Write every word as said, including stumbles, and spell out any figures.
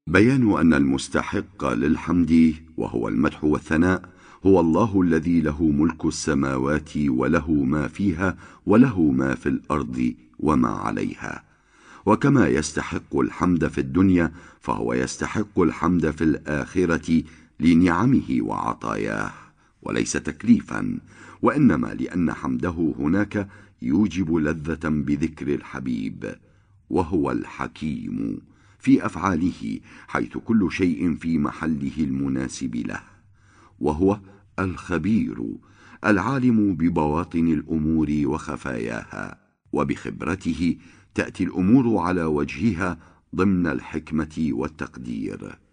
بيان أن المستحق للحمد وهو المدح والثناء هو الله الذي له ملك السماوات وله ما فيها وله ما في الأرض وما عليها. وكما يستحق الحمد في الدنيا فهو يستحق الحمد في الآخرة لنعمه وعطاياه، وليس تكليفا، وإنما لأن حمده هناك يوجب لذة بذكر الحبيب، وهو الحكيم في أفعاله، حيث كل شيء في محله المناسب له، وهو الخبير العالم ببواطن الأمور وخفاياها، وبخبرته تأتي الأمور على وجهها ضمن الحكمة والتقدير.